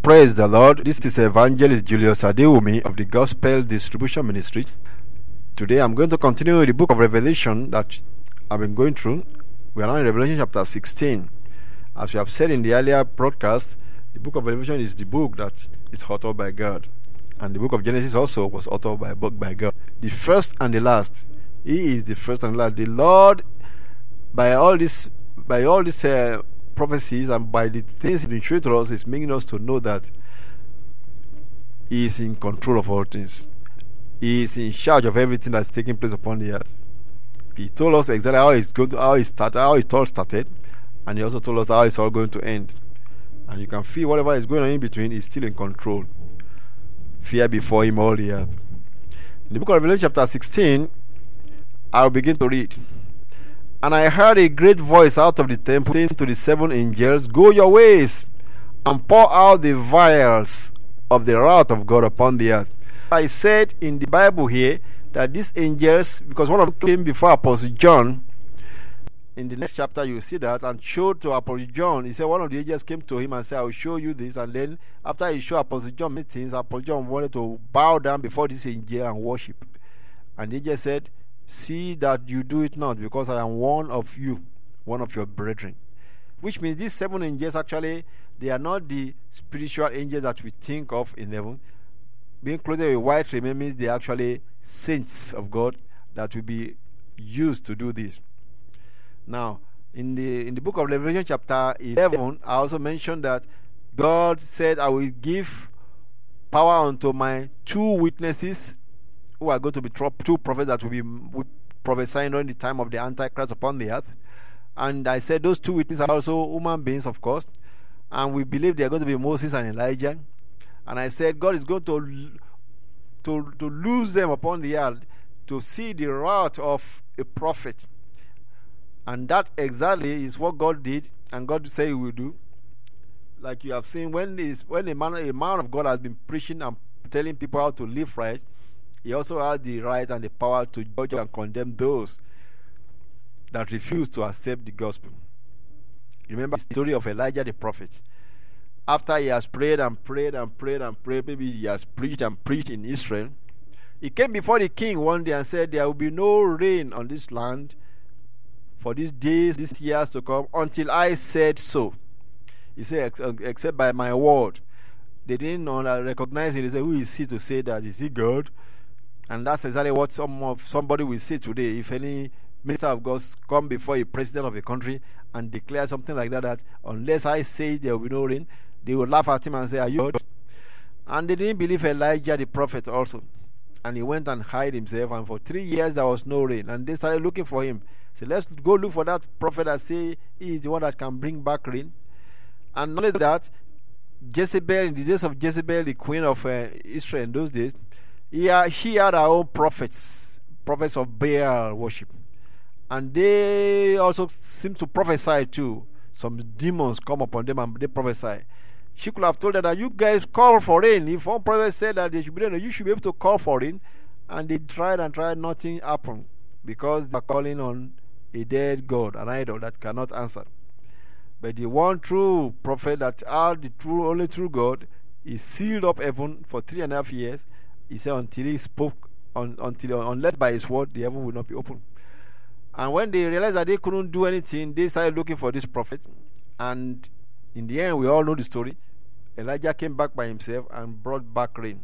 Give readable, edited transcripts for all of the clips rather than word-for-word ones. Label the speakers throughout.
Speaker 1: Praise the Lord. This is Evangelist Julius Adewumi of the Gospel Distribution Ministry. Today I'm going to continue with the book of Revelation that I've been going through. We are now in Revelation chapter 16. As we have said in the earlier broadcast, the book of Revelation is the book that is authored by God. And the book of Genesis also was authored by God. The first and the last. He is the first and last. The Lord, by all these prophecies and by the things He's been showing to us, is making us to know that He is in control of all things. He is in charge of everything that's taking place upon the earth. He told us exactly how it all started, and He also told us how it's all going to end. And you can feel whatever is going on in between is still in control. Fear before Him all the earth. In the book of Revelation chapter 16, I'll begin to read. And I heard a great voice out of the temple saying to the seven angels, "Go your ways, and pour out the vials of the wrath of God upon the earth." I said in the Bible here that these angels, because one of them came before Apostle John, in the next chapter you will see that, and showed to Apostle John, he said one of the angels came to him and said, "I will show you this." And then after he showed Apostle John many things, Apostle John wanted to bow down before this angel and worship. And the angel said, "See that you do it not, because I am one of you, one of your brethren." Which means these seven angels, actually, they are not the spiritual angels that we think of in heaven. Being clothed with white raiment means they are actually saints of God that will be used to do this. Now, in the book of Revelation chapter 11, I also mentioned that God said, "I will give power unto my two witnesses," who are going to be two prophets that will be prophesying during the time of the Antichrist upon the earth. And I said those two witnesses are also human beings, of course, and we believe they are going to be Moses and Elijah. And I said God is going to lose them upon the earth to see the wrath of a prophet. And that exactly is what God did, and God said He will do. Like you have seen, when a man of God has been preaching and telling people how to live right, he also has the right and the power to judge and condemn those that refuse to accept the gospel. Remember the story of Elijah the prophet. After he has prayed and prayed and prayed and prayed, maybe he has preached and preached in Israel, he came before the king one day and said, "There will be no rain on this land for these days, these years to come, until I said so." He said, "Except by my word." They didn't recognize him. They said, "Who is he to say that? Is he God?" And that's exactly what somebody will say today. If any minister of God come before a president of a country and declare something like that, that unless I say there will be no rain, they will laugh at him and say, "Are you God?" And they didn't believe Elijah the prophet also. And he went and hid himself, and for 3 years there was no rain. And they started looking for him. So let's go look for that prophet that say he is the one that can bring back rain. And not only that, Jezebel, in the days of Jezebel, the queen of Israel in those days, she had her own prophets of Baal worship. And they also seem to prophesy too. Some demons come upon them and they prophesy. She could have told them that you guys call for rain. If one prophet said that they should be rain, you should be able to call for rain. And they tried and tried, nothing happened. Because they are calling on a dead God, an idol that cannot answer. But the one true prophet that are the only true God, he sealed up heaven for 3.5 years. He said until he spoke, unless by his word, the heaven will not be open. And when they realized that they couldn't do anything, they started looking for this prophet. And in the end, we all know the story. Elijah came back by himself and brought back rain.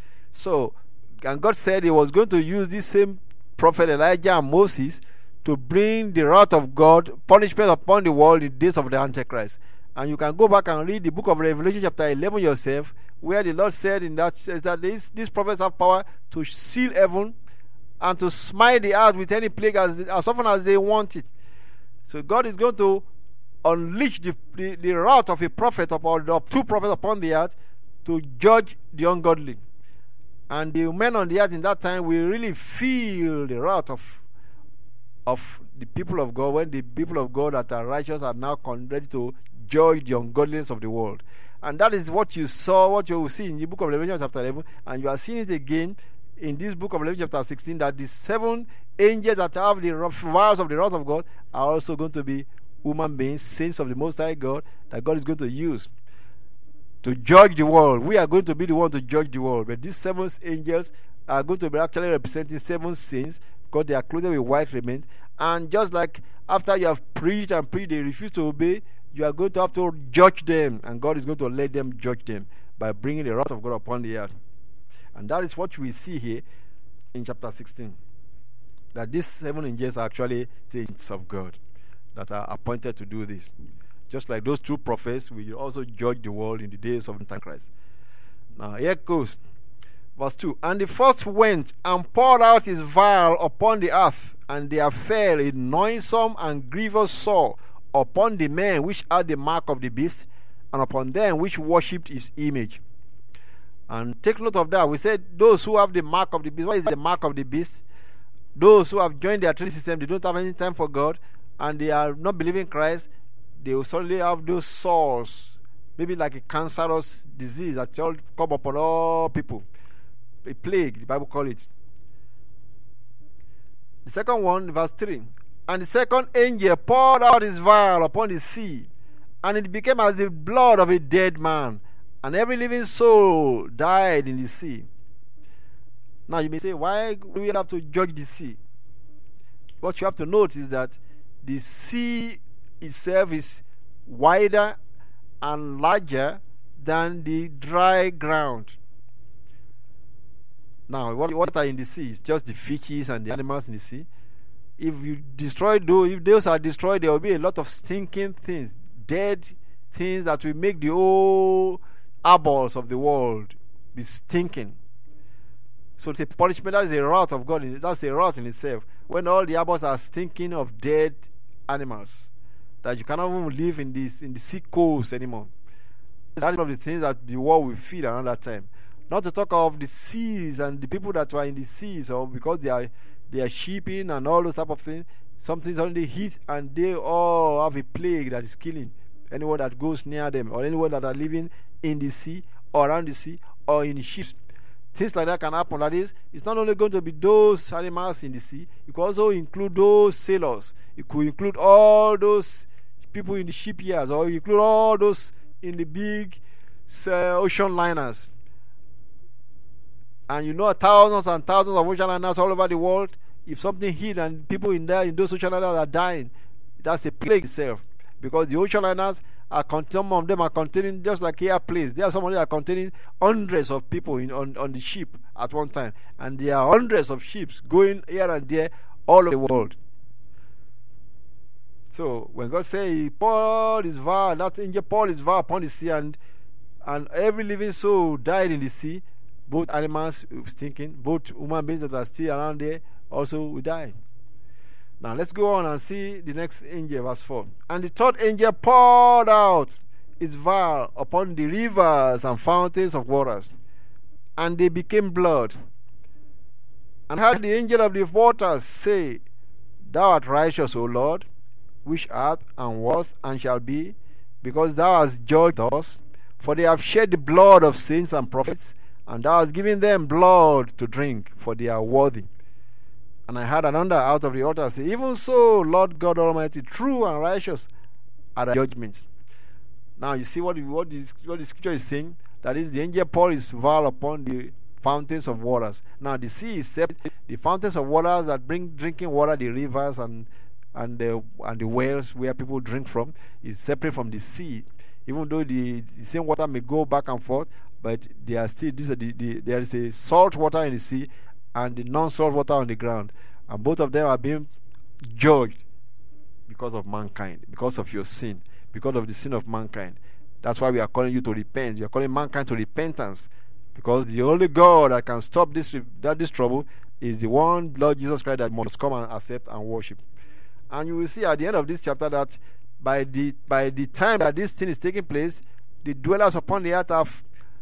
Speaker 1: So, and God said He was going to use this same prophet Elijah and Moses to bring the wrath of God, punishment upon the world in the days of the Antichrist. And you can go back and read the book of Revelation chapter 11 yourself, where the Lord said in that these prophets have power to seal heaven and to smite the earth with any plague as often as they want it. So God is going to unleash the wrath of a prophet of two prophets upon the earth to judge the ungodly. And the men on the earth in that time will really feel the wrath of the people of God, when the people of God that are righteous are now ready to judge the ungodliness of the world. And that is what you will see in the book of Revelation chapter 11, and you are seeing it again in this book of Revelation chapter 16, that the seven angels that have the vials of the wrath of God are also going to be human beings, saints of the Most High God, that God is going to use. to judge the world. We are going to be the one to judge the world. But these 7 angels are going to be actually representing 7 saints because they are clothed with white raiment. And just like after you have preached and preached, they refuse to obey, you are going to have to judge them, and God is going to let them judge them by bringing the wrath of God upon the earth. And that is what we see here in chapter 16. That these 7 angels are actually saints of God that are appointed to do this. Just like those 2 prophets, we will also judge the world in the days of Antichrist. Now here it goes. Verse 2. And the first went and poured out his vial upon the earth, and there fell a noisome and grievous sore upon the men which had the mark of the beast, and upon them which worshipped his image. And take note of that. We said those who have the mark of the beast. What is the mark of the beast? Those who have joined their training system, they don't have any time for God, and they are not believing Christ. They will suddenly have those sores, maybe like a cancerous disease that shall come upon all people. A plague, the Bible calls it. The second one, verse 3. And the second angel poured out his vial upon the sea, and it became as the blood of a dead man, and every living soul died in the sea. Now you may say, why do we have to judge the sea? What you have to note is that the sea itself is wider and larger than the dry ground. Now, what are in the sea is just the fishes and the animals in the sea. If you destroy those, if those are destroyed, there will be a lot of stinking things, dead things that will make the whole eyeballs of the world be stinking. So the punishment, that is a wrath of God. That's a wrath in itself. When all the eyeballs are stinking of dead animals, that you cannot even live in the sea coast anymore. That's one of the things that the world will feel around that time. Not to talk of the seas and the people that were in the seas, or because they are shipping and all those type of things. Something's only hit and they all have a plague that is killing anyone that goes near them, or anyone that are living in the sea or around the sea or in the ships. Things like that can happen. That is, it's not only going to be those animals in the sea, it could also include those sailors. It could include all those people in the shipyards, or include all those in the big ocean liners. And you know, thousands and thousands of ocean liners all over the world. If something hit and people in those ocean liners are dying, that's a plague itself. Because the ocean liners some of them are containing, just like airplanes, there are some of them that are containing hundreds of people on the ship at one time, and there are hundreds of ships going here and there all over the world. So when God said he poured his vial, that angel poured his vial upon the sea, and every living soul died in the sea, both animals stinking, both human beings that are still around there also will die. Now let's go on and see the next angel, verse 4. And the third angel poured out its vial upon the rivers and fountains of waters, and they became blood. And heard the angel of the waters say, Thou art righteous, O Lord, which art and was and shall be, because thou hast judged us. For they have shed the blood of saints and prophets, and thou hast given them blood to drink, for they are worthy. And I heard another out of the altar say, Even so, Lord God Almighty, true and righteous are thy judgments. Now you see what the scripture is saying. That is, the angel poured his vial upon the fountains of waters. Now the sea is separate. The fountains of waters that bring drinking water, the rivers and the wells where people drink from, is separate from the sea. Even though the same water may go back and forth, but they are still there is a salt water in the sea and the non-salt water on the ground, and both of them are being judged because of mankind, because of your sin, because of the sin of mankind. That's why we are calling you to repent. We are calling mankind to repentance, because the only God that can stop this trouble is the one Lord Jesus Christ that must come and accept and worship. And you will see at the end of this chapter that by the time that this thing is taking place, the dwellers upon the earth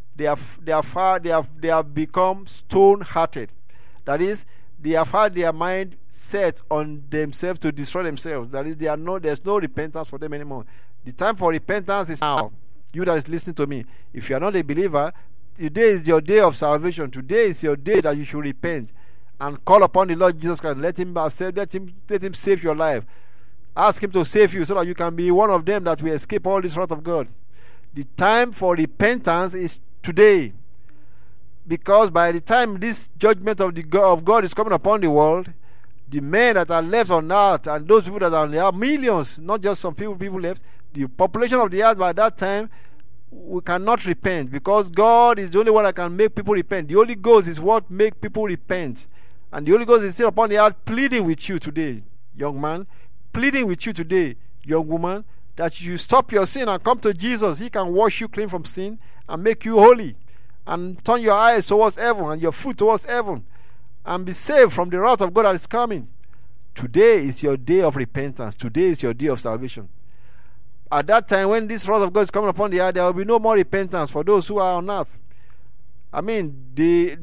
Speaker 1: have become stone-hearted. That is, they have had their mind set on themselves to destroy themselves. That is, there's no repentance for them anymore. The time for repentance is now. You that is listening to me, if you are not a believer, today is your day of salvation. Today is your day that you should repent and call upon the Lord Jesus Christ. Let him save your life. Ask him to save you so that you can be one of them that will escape all this wrath of God. The time for repentance is today. Because by the time this judgment of God is coming upon the world, the men that are left on earth and those people that are there are millions, not just some people left. The population of the earth by that time, we cannot repent, because God is the only one that can make people repent. The Holy Ghost is what makes people repent. And the Holy Ghost is still upon the earth pleading with you today, young man, pleading with you today, young woman, that you stop your sin and come to Jesus. He can wash you clean from sin and make you holy, and turn your eyes towards heaven and your foot towards heaven, and be saved from the wrath of God that is coming. Today is your day of repentance. Today is your day of salvation. At that time, when this wrath of God is coming upon the earth, there will be no more repentance for those who are on earth. I mean, the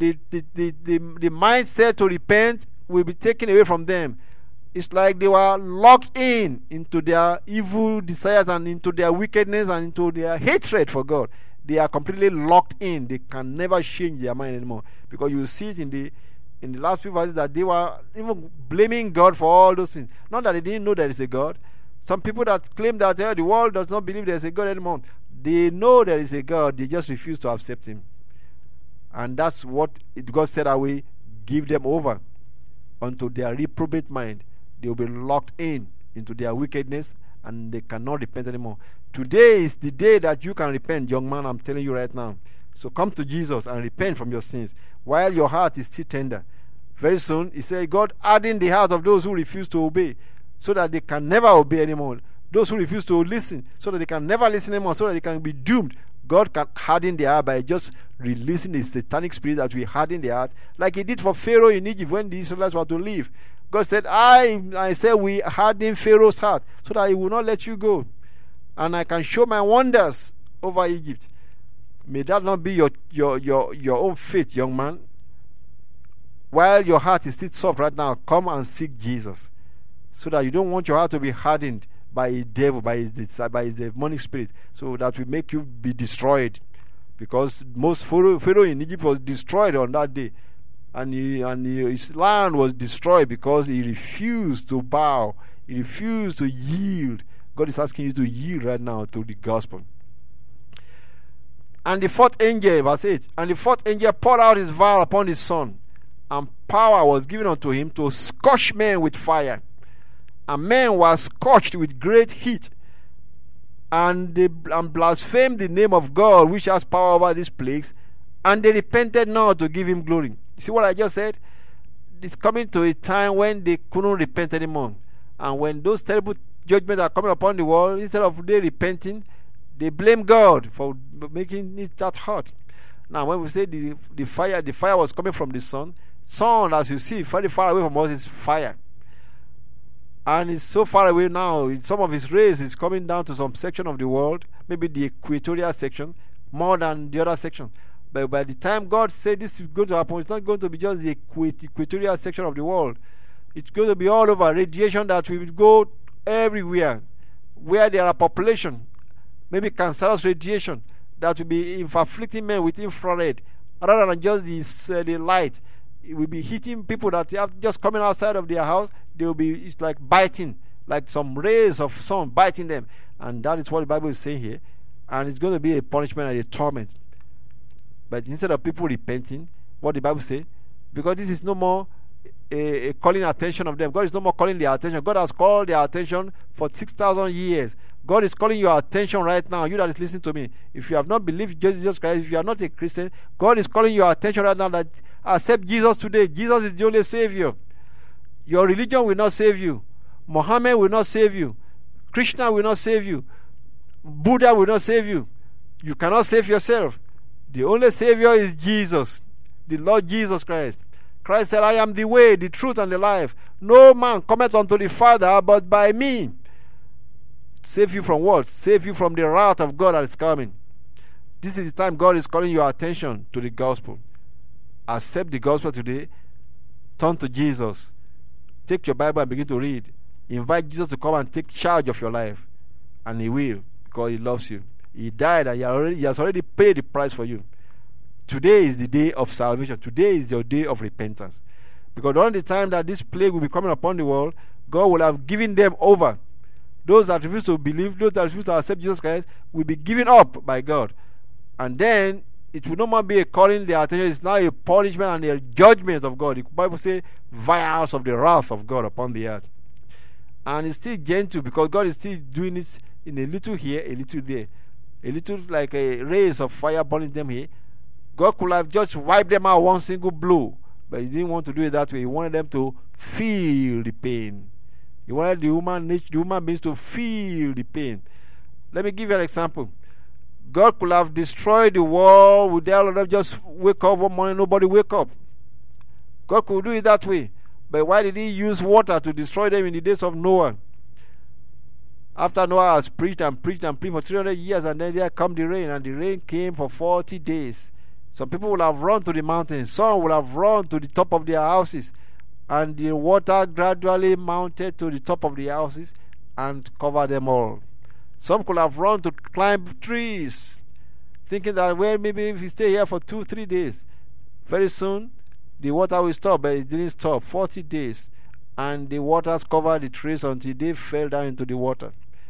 Speaker 1: mindset to repent will be taken away from them. It's like they were locked into their evil desires and into their wickedness and into their hatred for God. They are completely locked in. They can never change their mind anymore. Because you see it in the last few verses that they were even blaming God for all those things. Not that they didn't know there is a God. Some people that claim that the world does not believe there is a God anymore, they know there is a God, they just refuse to accept Him. And that's what God said away, give them over unto their reprobate mind. They will be locked into their wickedness, and they cannot repent anymore. Today is the day that you can repent, young man. I'm telling you right now. So come to Jesus and repent from your sins while your heart is still tender. Very soon, He said, God hardened the heart of those who refuse to obey, so that they can never obey anymore. Those who refuse to listen, so that they can never listen anymore, so that they can be doomed. God can harden their heart by just releasing the satanic spirit that will harden their heart, like He did for Pharaoh in Egypt when the Israelites were to leave. God said, I said we harden Pharaoh's heart so that he will not let you go, and I can show my wonders over Egypt. May that not be your own faith, young man. While your heart is still soft right now, come and seek Jesus, so that you don't want your heart to be hardened by a devil, by his demonic spirit, so that will make you be destroyed. Because most Pharaoh in Egypt was destroyed on that day, and his land was destroyed because he refused to bow, he refused to yield. God is asking you to yield right now to the gospel. And the fourth angel, verse 8, and the fourth angel poured out his vial upon his son, and power was given unto him to scorch men with fire. And men were scorched with great heat, and they blasphemed the name of God, which has power over these plagues, and they repented not to give Him glory. You see what I just said? It's coming to a time when they couldn't repent anymore. And when those terrible judgments are coming upon the world, instead of they repenting, they blame God for making it that hot. Now, when we say the fire was coming from the sun, as you see, very far away from us is fire. And it's so far away now, some of its rays is coming down to some section of the world, maybe the equatorial section, more than the other section. But by the time God said this is going to happen, it's not going to be just the equatorial section of the world. It's going to be all over. Radiation that will go everywhere where there are population. Maybe cancerous radiation that will be afflicting men with infrared, rather than just the light. It will be hitting people that have just coming outside of their house. They will be, it's like biting, like some rays of sun biting them. And that is what the Bible is saying here. And it's going to be a punishment and a torment. But instead of people repenting, what the Bible says, because this is no more a calling attention of them. God is no more calling their attention. God has called their attention for 6,000 years. God is calling your attention right now, you that is listening to me. If you have not believed Jesus Christ, if you are not a Christian, God is calling your attention right now that accept Jesus today. Jesus is the only Savior. Your religion will not save you. Muhammad will not save you. Krishna will not save you. Buddha will not save you. You cannot save yourself. The only Savior is Jesus, the Lord Jesus Christ. Christ said, I am the way, the truth, and the life. No man cometh unto the Father but by me. Save you from what? Save you from the wrath of God that is coming. This is the time God is calling your attention to the gospel. Accept the gospel today. Turn to Jesus. Take your Bible and begin to read. Invite Jesus to come and take charge of your life. And He will, because He loves you. He died and He has already paid the price for you. Today is the day of salvation. Today is your day of repentance. Because during the time that this plague will be coming upon the world, God will have given them over Those that refuse to believe, those that refuse to accept Jesus Christ, will be given up by God. And then it will no more be a calling their attention. It's now a punishment and a judgment of God. The Bible says, vials of the wrath of God upon the earth. And it's still gentle because God is still doing it in a little here, a little there. A little like a rays of fire burning them here. God could have just wiped them out one single blow. But He didn't want to do it that way. He wanted them to feel the pain. He wanted the human beings to feel the pain. Let me give you an example. God could have destroyed the world with all of them just wake up one morning, nobody wake up. God could do it that way. But why did He use water to destroy them in the days of Noah? After Noah has preached and preached and preached for 300 years, and then there come the rain, and the rain came for 40 days. Some people will have run to the mountains. Some will have run to the top of their houses. And the water gradually mounted to the top of the houses and covered them all. Some could have run to climb trees, thinking that, well, maybe if you stay here for 2-3 days, very soon the water will stop. But it didn't stop. 40 days. And the waters covered the trees until they fell down into the water.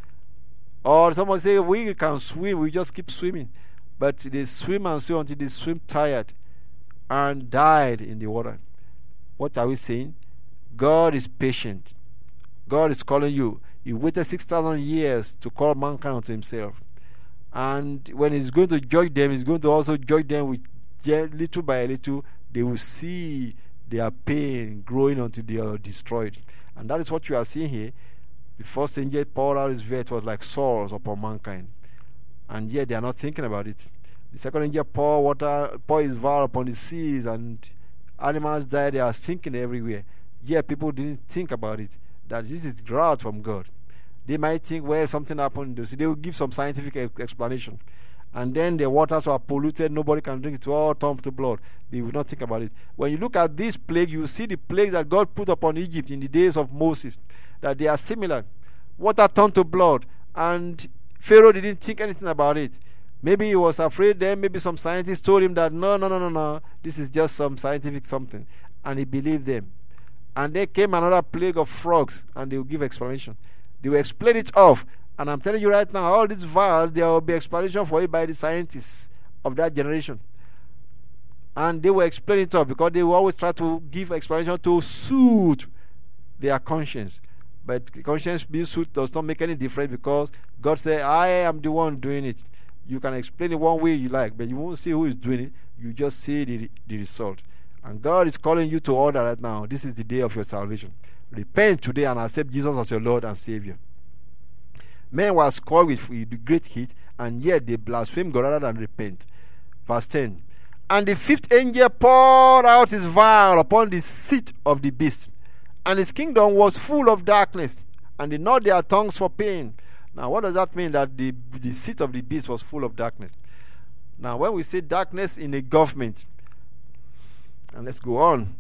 Speaker 1: Or someone say, we can swim, we just keep swimming. But they swim and swim until they swim tired and died in the water. What are we saying? God is patient. God is calling you. He waited 6,000 years to call mankind unto Himself. And when He's going to judge them, He's going to also judge them with little by little. They will see their pain growing until they are destroyed. And that is what you are seeing here. The first angel poured out his veil. It was like sores upon mankind. And yet they are not thinking about it. The second angel poured his vial upon the seas, and animals died. They are sinking everywhere. Yet people didn't think about it, that this is drought from God. They might think, well, something happened. So they will give some scientific explanation. And then the waters are polluted. Nobody can drink it. All turned to blood. They will not think about it. When you look at this plague, you see the plague that God put upon Egypt in the days of Moses, that they are similar. Water turned to blood, and Pharaoh didn't think anything about it. Maybe he was afraid then. Maybe some scientists told him that no, this is just some scientific something, and he believed them. And there came another plague of frogs, and they will give explanation. They will explain it off. And I'm telling you right now, all these vials, there will be explanation for it by the scientists of that generation. And they will explain it off because they will always try to give explanation to suit their conscience. But conscience being suit does not make any difference, because God said, I am the one doing it. You can explain it one way you like, but you won't see who is doing it. You just see the result. And God is calling you to order right now. This is the day of your salvation. Repent today and accept Jesus as your Lord and Savior. Men were scored with great heat, and yet they blasphemed God rather than repent. Verse 10. And the fifth angel poured out his vial upon the seat of the beast, and his kingdom was full of darkness, and they gnawed their tongues for pain. Now, what does that mean, that the seat of the beast was full of darkness? Now, when we say darkness in a government, and let's go on.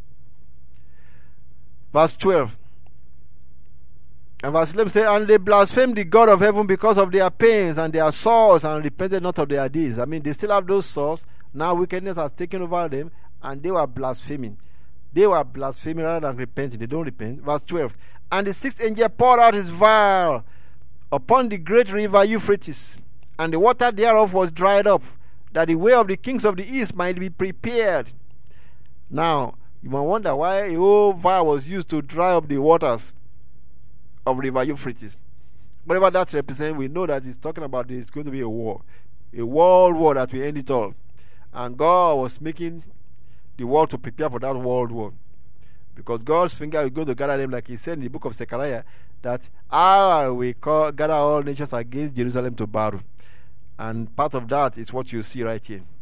Speaker 1: Verse 12. And verse 11 says, and they blasphemed the God of heaven because of their pains and their sores, and repented not of their deeds. I mean, they still have those sores. Now wickedness has taken over them, and they were blaspheming. They were blaspheming rather than repenting. They don't repent. Verse 12. And the sixth angel poured out his vial upon the great river Euphrates, and the water thereof was dried up, that the way of the kings of the east might be prepared. Now, you might wonder why a whole vial was used to dry up the waters of river Euphrates. Whatever that represents, we know that it's talking about there's going to be a war, a world war that will end it all. And God was making the world to prepare for that world war, because God's finger is going to gather them, like He said in the book of Zechariah, that I will gather all nations against Jerusalem to battle. And part of that is what you see right here.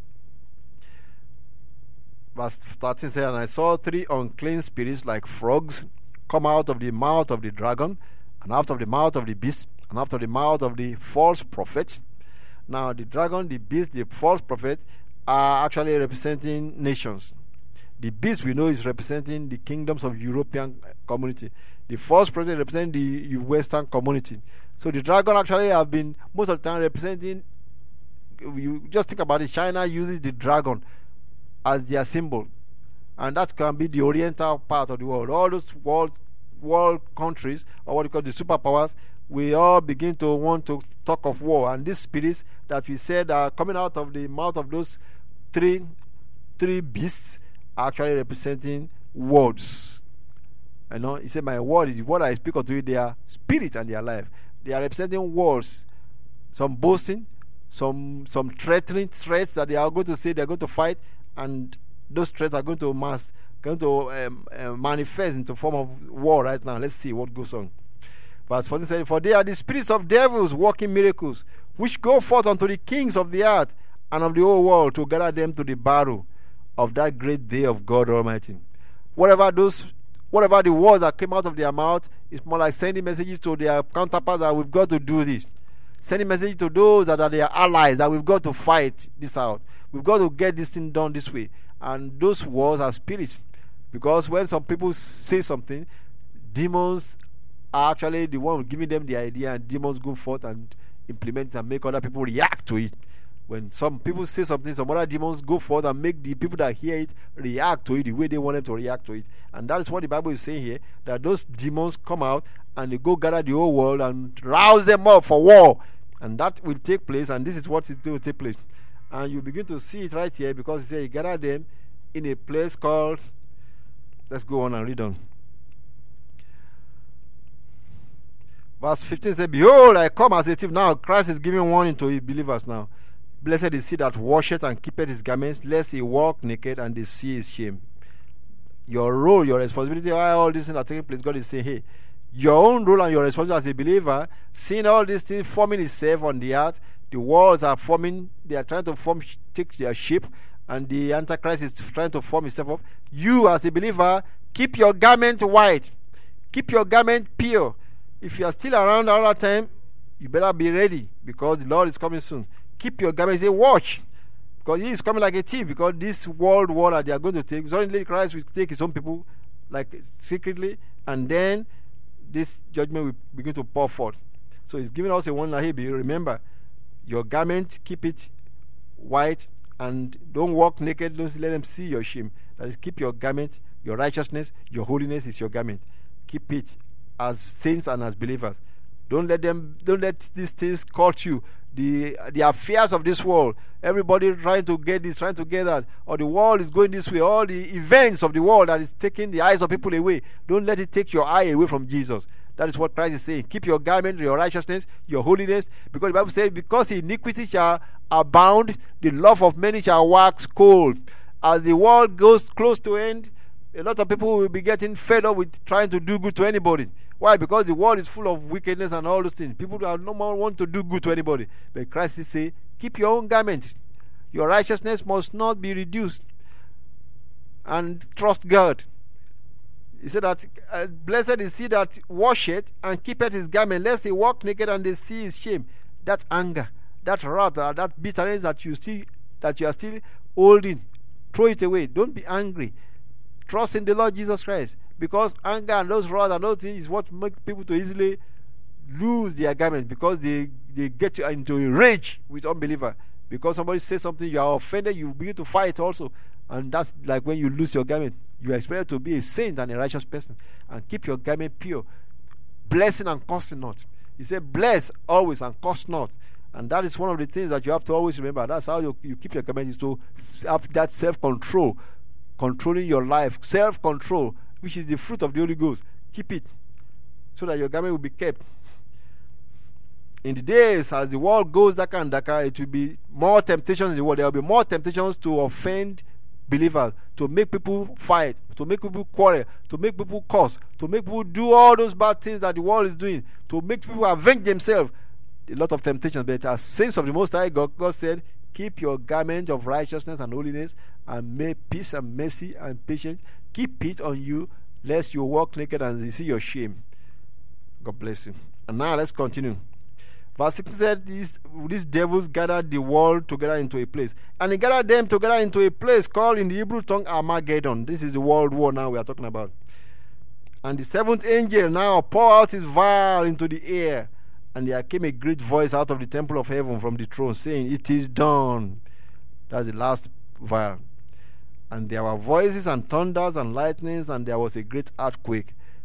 Speaker 1: Verse 13 says, and I saw 3 unclean spirits like frogs come out of the mouth of the dragon, and out of the mouth of the beast, and out of the mouth of the false prophet. Now, the dragon, the beast, the false prophet are actually representing nations. The beast, we know, is representing the kingdoms of European community. The false prophet representing the Western community. So the dragon actually have been most of the time representing, you just think about it, China uses the dragon as their symbol, and that can be the oriental part of the world. All those world countries, or what you call the superpowers, we all begin to want to talk of war. And these spirits that we said are coming out of the mouth of those three beasts are actually representing words. You know, he said, my word is what I speak unto you. They are spirit and they are life. They are representing words. Some boasting, some threatening threats that they are going to say they are going to fight, and those threats are going to manifest into form of war right now. Let's see what goes on. Verse 14 says, for they are the spirits of devils working miracles, which go forth unto the kings of the earth and of the whole world to gather them to the battle of that great day of God Almighty. Whatever the words that came out of their mouth is more like sending messages to their counterparts that we've got to do this. Sending messages to those that are their allies that we've got to fight this out. We've got to get this thing done this way. And those words are spirits. Because when some people say something, demons are actually the one giving them the idea, and demons go forth and implement it and make other people react to it. When some people say something, some other demons go forth and make the people that hear it react to it the way they want them to react to it. And that is what the Bible is saying here, that those demons come out and they go gather the whole world and rouse them up for war. And that will take place, and this is what is going to take place. And you begin to see it right here, because it says you gather them in a place called, let's go on and read on. Verse 15 says, behold, I come as a thief. Now Christ is giving warning to his believers now. Blessed is he that washeth and keepeth his garments, lest he walk naked and they see his shame. Your role, your responsibility, all these things are taking place, God is saying, hey, your own role and your responsibility as a believer, seeing all these things forming itself on the earth, the walls are forming, they are trying to take their shape, and the Antichrist is trying to form itself up. You as a believer, keep your garment white, keep your garment pure. If you are still around all that time, you better be ready, because the Lord is coming soon. Keep your garment, say, watch, because he is coming like a thief, because this world war that they are going to take, suddenly Christ will take his own people, like secretly, and then this judgment will begin to pour forth. So he's giving us a warning. Hey, remember, your garment, keep it white, and don't walk naked. Don't let them see your shame. That is, keep your garment, your righteousness, your holiness is your garment. Keep it as saints and as believers. Don't let these things caught you. The affairs of this world, everybody trying to get this, trying to get that, or the world is going this way, all the events of the world that is taking the eyes of people away. Don't let it take your eye away from Jesus. That is what Christ is saying. Keep your garment, your righteousness, your holiness, because the Bible says, because iniquity shall abound, the love of many shall wax cold. As the world goes close to end, a lot of people will be getting fed up with trying to do good to anybody. Why? Because the world is full of wickedness and all those things. People do no more want to do good to anybody. But Christ is saying, keep your own garment. Your righteousness must not be reduced. And trust God. He said that, blessed is he that washeth and keepeth his garment, lest he walk naked and they see his shame. That anger, that wrath, that bitterness that you are still holding, throw it away. Don't be angry. Trust in the Lord Jesus Christ, because anger and those wrath and those things is what make people to easily lose their garments, because they get into a rage with unbeliever. Because somebody says something, you are offended, you begin to fight also, and that's like when you lose your garment. You are expected to be a saint and a righteous person, and keep your garment pure, blessing and cursing not. He said, bless always and curse not. And that is one of the things that you have to always remember. That's how you keep your garment, is to have that self-control, controlling your life, self-control, which is the fruit of the Holy Ghost. Keep it, so that your garment will be kept. In the days as the world goes darker and darker, it will be more temptations in the world. There will be more temptations to offend believers, to make people fight, to make people quarrel, to make people curse, to make people do all those bad things that the world is doing, to make people avenge themselves. A lot of temptations. But as saints of the Most High God, God said, keep your garment of righteousness and holiness, and may peace and mercy and patience, keep it on you, lest you walk naked and you see your shame. God bless you. And now let's continue. Verse 6 said, these devils gathered the world together into a place. And he gathered them together into a place called in the Hebrew tongue Armageddon. This is the world war now we are talking about. And the seventh angel now poured out his vial into the air. And there came a great voice out of the temple of heaven from the throne, saying, it is done. That's the last vial. And there were voices and thunders and lightnings, and there was a great earthquake.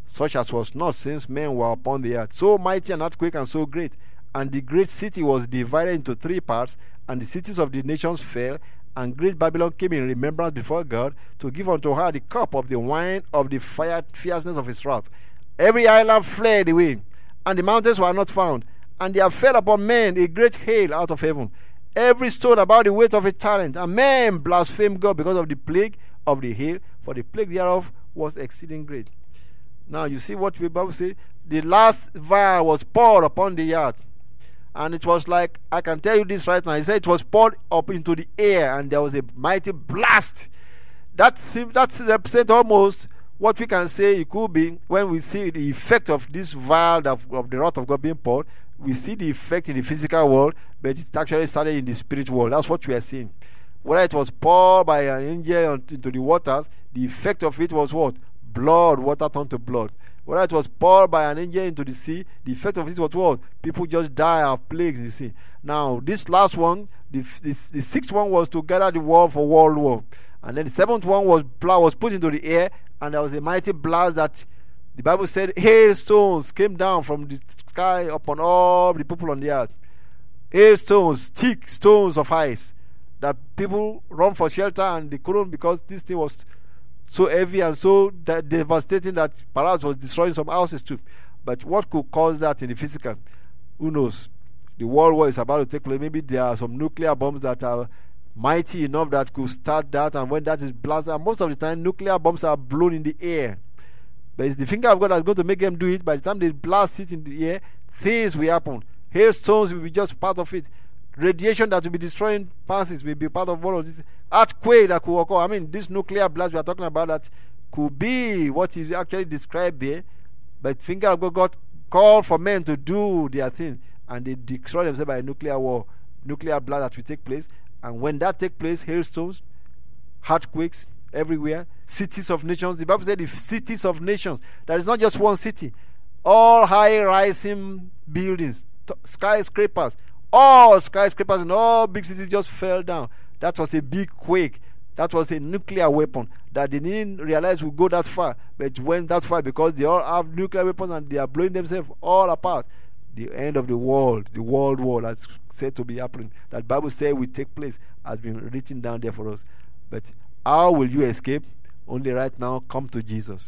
Speaker 1: such as was not since men were upon the earth. So mighty an earthquake and so great. And the great city was divided into 3 parts, and the cities of the nations fell, and great Babylon came in remembrance before God, to give unto her the cup of the wine of the fierceness of his wrath. Every island fled away, and the mountains were not found, and there fell upon men a great hail out of heaven, every stone about the weight of a talent. And men blasphemed God because of the plague of the hail, for the plague thereof was exceeding great. Now you see what the Bible says. The last vial was poured upon the earth. And it was like, I can tell you this right now. He said it was poured up into the air, and there was a mighty blast. That represents almost what we can say it could be when we see the effect of this vial of the wrath of God being poured. We see the effect in the physical world, but it actually started in the spirit world. That's what we are seeing. Whether it was poured by an angel into the waters, the effect of it was what? Blood, water turned to blood. Whether it was poured by an angel into the sea, the effect of it was what? People just die of plagues in the sea. Now, this last one, the 6th one was to gather the world for world war. And then the 7th one was put into the air, and there was a mighty blast that the Bible said hailstones came down from the sky upon all the people on the earth. Hailstones, thick stones of ice, that people run for shelter, and they couldn't because this thing was so heavy and so devastating that perhaps was destroying some houses too. But what could cause that in the physical? Who knows? The world war is about to take place. Maybe there are some nuclear bombs that are mighty enough that could start that, and when that is blasted, and most of the time nuclear bombs are blown in the air. But it's the finger of God that's going to make them do it. By the time they blast it in the air, things will happen. Hailstones will be just part of it. Radiation that will be destroying passes will be part of all of this. Earthquake that could occur. I mean, this nuclear blast we are talking about that could be what is actually described there. But finger of God called for men to do their thing, and they destroy themselves by a nuclear war, nuclear blast that will take place. And when that takes place, hailstones, earthquakes everywhere, cities of nations. The Bible said the cities of nations. There is not just one city. All high-rising buildings, skyscrapers, all skyscrapers in all big cities just fell down. That was a big quake. That was a nuclear weapon that they didn't realize would go that far, but it went that far because they all have nuclear weapons and they are blowing themselves all apart. The end of the world war that's said to be happening, that Bible says will take place, has been written down there for us. But how will you escape? Only right now, come to Jesus.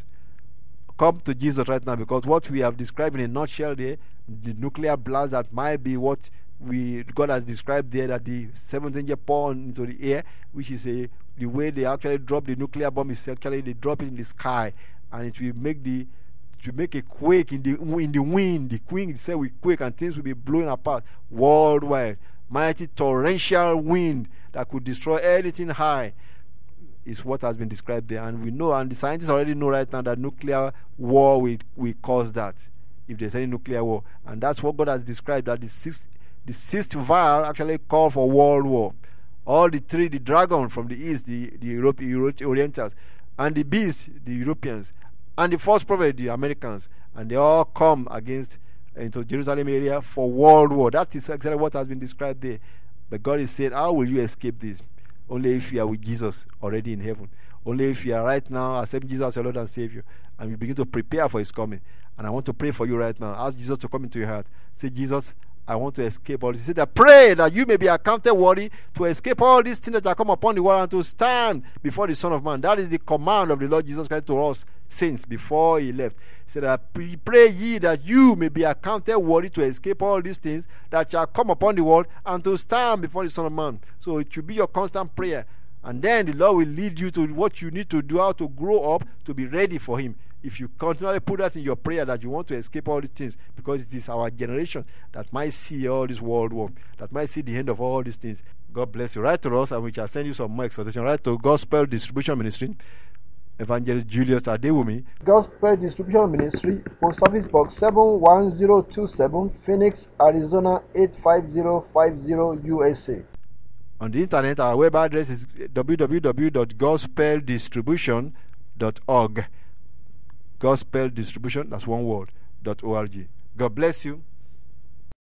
Speaker 1: Come to Jesus right now, because what we have described in a nutshell there, the nuclear blast that might be what God has described there, that the 7th angel poured into the air, which is the way they actually drop the nuclear bomb is actually they drop it in the sky, and it will make a quake in the wind. The wind itself will quake, and things will be blowing apart worldwide. Mighty torrential wind that could destroy anything high is what has been described there. And we know, and the scientists already know right now, that nuclear war will cause that, if there's any nuclear war. And that's what God has described, that the sixth vial actually called for world war. All the three, the dragon from the east, the Orientals, and the beast, the Europeans, and the false prophet, the Americans, and they all come into Jerusalem area for world war. That is exactly what has been described there. But God is saying, how will you escape this? Only if you are with Jesus already in heaven. Only if you are right now accepting Jesus as your Lord and Savior, and you begin to prepare for His coming. And I want to pray for you right now. Ask Jesus to come into your heart. Say, Jesus, I want to escape all this. He said that pray that you may be accounted worthy to escape all these things that come upon the world and to stand before the Son of Man. That is the command of the Lord Jesus Christ to us saints before He left. He said that pray ye that you may be accounted worthy to escape all these things that shall come upon the world and to stand before the Son of Man. So it should be your constant prayer. And then the Lord will lead you to what you need to do, how to grow up to be ready for Him. If you continually put that in your prayer, that you want to escape all these things, because it is our generation that might see all this world war, that might see the end of all these things. God bless you. Write to us, and we shall send you some more exhortation. Write to Gospel Distribution Ministry, Evangelist Julius Adewumi, Gospel Distribution Ministry, Post Office Box 71027, Phoenix, Arizona 85050, USA. On the internet, our web address is www.gospeldistribution.org. Gospel Distribution, that's one word, .org. God bless you.